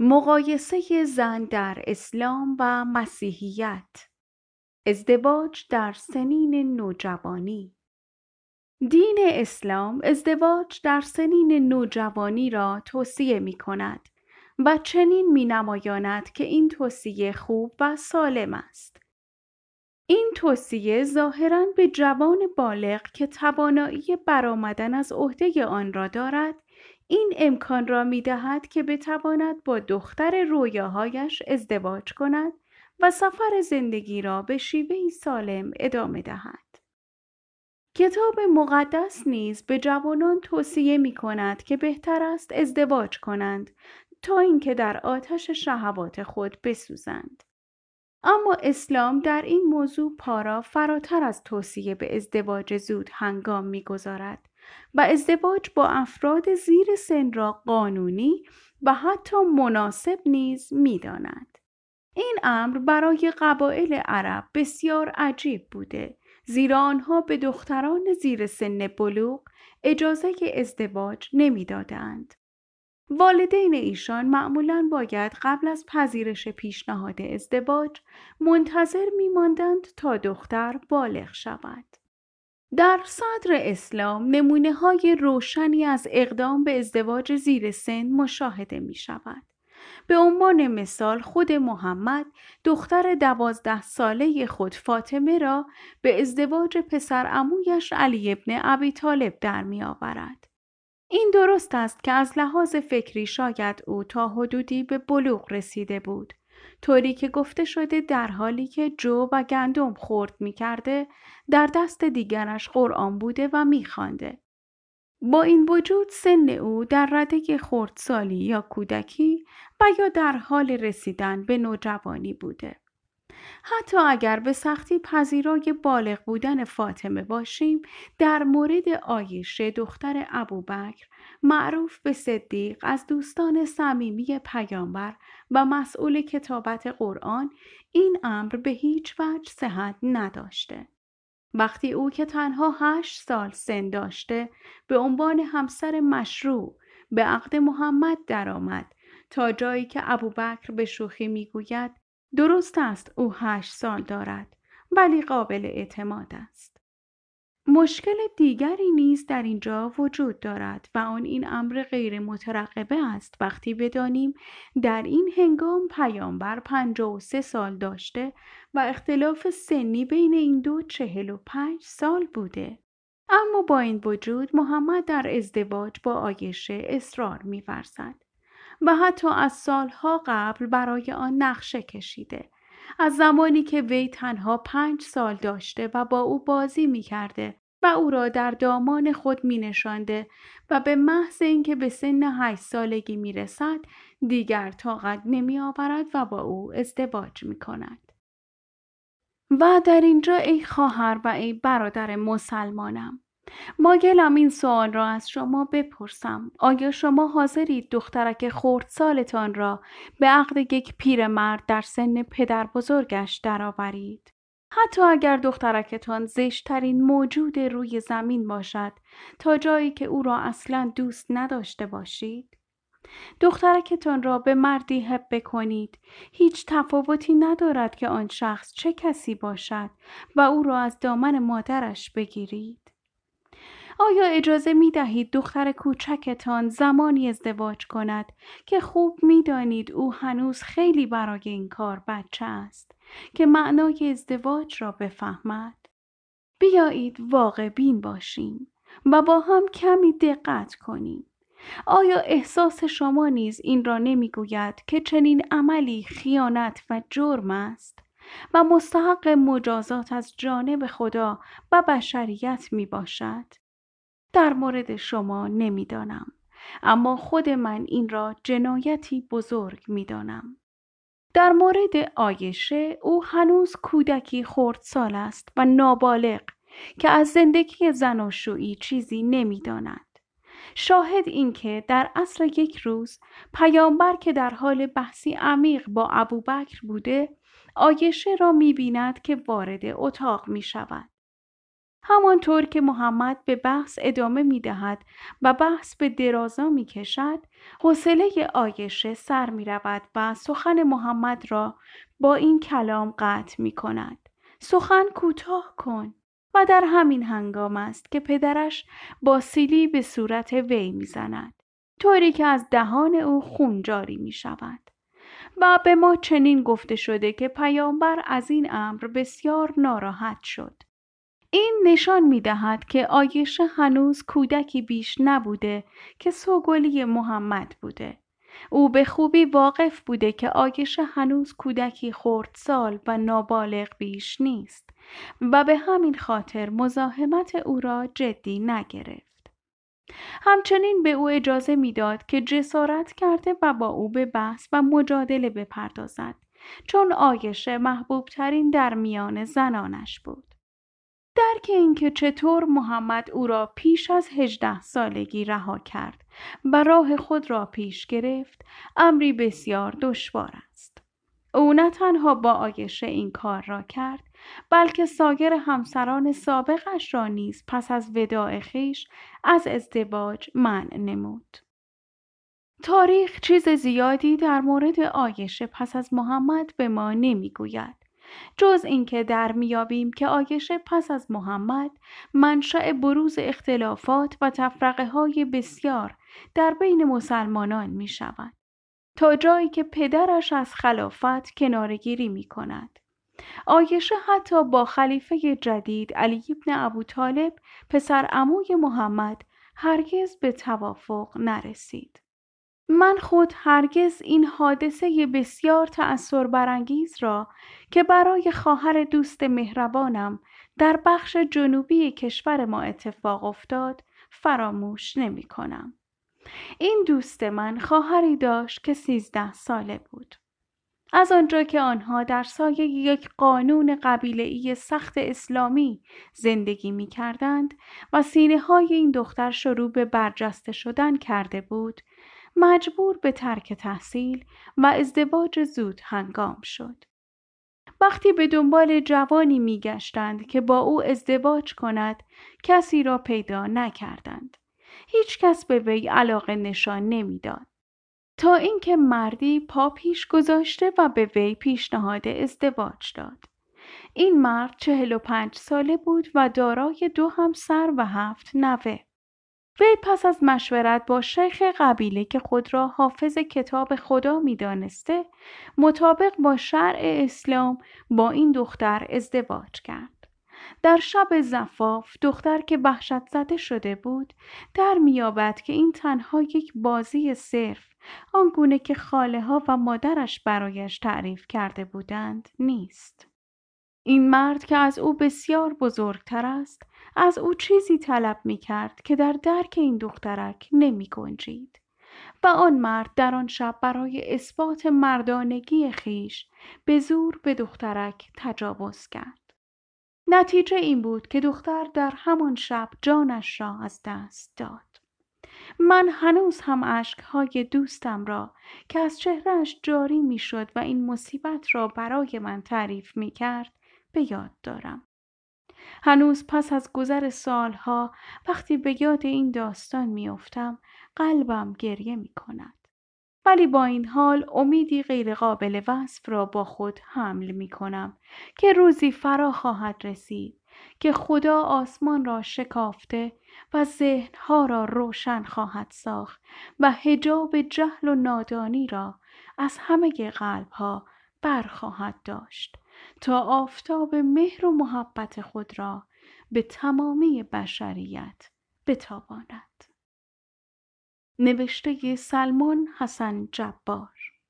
مقایسه زن در اسلام و مسیحیت، ازدواج در سنین نوجوانی. دین اسلام ازدواج در سنین نوجوانی را توصیه می کند و چنین می نمایاند که این توصیه خوب و سالم است. این توصیه ظاهراً به جوان بالغ که توانایی برآمدن از عهده آن را دارد، این امکان را می دهد که بتواند با دختر رویاهایش ازدواج کند و سفر زندگی را به شیوهی سالم ادامه دهد. کتاب مقدس نیز به جوانان توصیه می کند که بهتر است ازدواج کنند تا اینکه در آتش شهوات خود بسوزند. اما اسلام در این موضوع پا را فراتر از توصیه به ازدواج زود هنگام می‌گذارد و ازدواج با افراد زیر سن را قانونی و حتی مناسب نیز می‌داند. این امر برای قبایل عرب بسیار عجیب بوده، زیرا آنها به دختران زیر سن بلوغ اجازه ازدواج نمی‌دادند. والدین ایشان معمولاً باید قبل از پذیرش پیشنهاد ازدواج منتظر می‌ماندند تا دختر بالغ شود. در صدر اسلام نمونه‌های روشنی از اقدام به ازدواج زیر سن مشاهده می‌شود. به عنوان مثال خود محمد دختر 12 ساله خود فاطمه را به ازدواج پسر عمویش علی ابن ابی طالب در می‌آورد. این درست است که از لحاظ فکری شاید او تا حدودی به بلوغ رسیده بود، طوری که گفته شده در حالی که جو و گندم خورد می کرده، در دست دیگرش قرآن بوده و می خوانده. با این وجود سن او در رده خردسالی یا کودکی و یا در حال رسیدن به نوجوانی بوده. حتی اگر به سختی پذیرای بالغ بودن فاطمه باشیم، در مورد عایشه دختر ابوبکر معروف به صدیق از دوستان صمیمی پیامبر و مسئول کتابت قرآن، این امر به هیچ وجه صحت نداشته. وقتی او که تنها 8 سال سن داشته به عنوان همسر مشروع به عقد محمد درآمد، تا جایی که ابوبکر به شوخی میگوید درست است او 8 سال دارد ولی قابل اعتماد است. مشکل دیگری نیز در اینجا وجود دارد و آن این امر غیر مترقبه است وقتی بدانیم در این هنگام پیامبر 53 سال داشته و اختلاف سنی بین این دو 45 سال بوده. اما با این وجود محمد در ازدواج با عایشه اصرار می‌ورزد و حتی از سالها قبل برای آن نقشه کشیده. از زمانی که وی تنها 5 سال داشته و با او بازی می کرده و او را در دامان خود می نشانده و به محض اینکه به سن 8 سالگی می رسد دیگر طاقت نمی آورد و با او ازدواج می کند. و در اینجا ای خواهر و ای برادر مسلمانم، مایلم این سوال را از شما بپرسم: آیا شما حاضرید دخترک خردسالتان را به عقد یک پیرمرد در سن پدر بزرگش درآورید؟ حتی اگر دخترکتان زشترین موجود روی زمین باشد، تا جایی که او را اصلاً دوست نداشته باشید؟ دخترکتان را به مردی هبه کنید، هیچ تفاوتی ندارد که آن شخص چه کسی باشد، و او را از دامن مادرش بگیرید؟ آیا اجازه می دهید دختر کوچکتان زمانی ازدواج کند که خوب می دانید او هنوز خیلی برای این کار بچه است که معنای ازدواج را بفهمد؟ بیایید واقع بین باشیم و با هم کمی دقت کنیم. آیا احساس شما نیز این را نمی گوید که چنین عملی خیانت و جرم است و مستحق مجازات از جانب خدا و بشریت می باشد؟ در مورد شما نمیدانم، اما خود من این را جنایتی بزرگ میدانم. در مورد عایشه، او هنوز کودکی خردسال است و نابالغ که از زندگی زناشویی چیزی نمیداند. شاهد این که در عصر یک روز پیامبر که در حال بحثی عمیق با ابوبکر بوده، عایشه را می‌بیند که وارد اتاق می‌شود. همانطور که محمد به بحث ادامه می دهد و بحث به درازا می کشد، حوصله عایشه سر می رود و سخن محمد را با این کلام قطع می کند: سخن کوتاه کن. و در همین هنگام است که پدرش با سیلی به صورت وی می زند، طوری که از دهان او خون جاری می شود. و به ما چنین گفته شده که پیامبر از این امر بسیار ناراحت شد. این نشان می دهد که عایشه هنوز کودکی بیش نبوده که سوگلی محمد بوده. او به خوبی واقف بوده که عایشه هنوز کودکی خردسال و نابالغ بیش نیست و به همین خاطر مزاحمت او را جدی نگرفت. همچنین به او اجازه میداد که جسارت کرده و با او به بحث و مجادله بپردازد، چون عایشه محبوب ترین در میان زنانش بود. درک اینکه چطور محمد او را پیش از 18 سالگی رها کرد و راه خود را پیش گرفت، امری بسیار دشوار است. او نه تنها با عایشه این کار را کرد، بلکه سایر همسران سابقش را نیز پس از وداع خویش از ازدواج منع نمود. تاریخ چیز زیادی در مورد عایشه پس از محمد به ما نمیگوید، جز اینکه در میابیم که عایشه پس از محمد منشأ بروز اختلافات و تفرقه های بسیار در بین مسلمانان می شود، تا جایی که پدرش از خلافت کناره‌گیری می کند. عایشه حتی با خلیفه جدید علی بن ابوطالب پسر عموی محمد هرگز به توافق نرسید. من خود هرگز این حادثه بسیار تأثیر برانگیز را که برای خواهر دوست مهربانم در بخش جنوبی کشور ما اتفاق افتاد فراموش نمی کنم. این دوست من خواهری داشت که 13 ساله بود. از آنجا که آنها در سایه یک قانون قبیله‌ای سخت اسلامی زندگی می کردند و سینه های این دختر شروع به برجسته شدن کرده بود، مجبور به ترک تحصیل و ازدواج زود هنگام شد. وقتی به دنبال جوانی می گشتند که با او ازدواج کند، کسی را پیدا نکردند. هیچ کس به وی علاقه نشان نمیداد، تا اینکه مردی پا پیش گذاشته و به وی پیشنهاد ازدواج داد. این مرد 45 ساله بود و دارای 2 همسر و 7 نوه. وی پس از مشورت با شیخ قبیله که خود را حافظ کتاب خدا می دانسته، مطابق با شرع اسلام با این دختر ازدواج کرد. در شب زفاف دختر که وحشت زده شده بود در میابد که این تنها یک بازی صرف آنگونه که خاله ها و مادرش برایش تعریف کرده بودند نیست. این مرد که از او بسیار بزرگتر است از او چیزی طلب می کرد که در درک این دخترک نمی گنجید و آن مرد در آن شب برای اثبات مردانگی خیش به زور به دخترک تجاوز کرد. نتیجه این بود که دختر در همان شب جانش را از دست داد. من هنوز هم اشک‌های دوستم را که از چهرهش جاری می شد و این مصیبت را برای من تعریف می کرد به یاد دارم. هنوز پس از گذر سالها وقتی به یاد این داستان می افتم قلبم گریه می کند. ولی با این حال امیدی غیر قابل وصف را با خود حمل می کنم که روزی فرا خواهد رسید که خدا آسمان را شکافته و ذهنها را روشن خواهد ساخت و حجاب جهل و نادانی را از همه قلبها برخواهد داشت تا آفتاب مهر و محبت خود را به تمامی بشریت بتاباند. نوشته سلمان حسن جبار.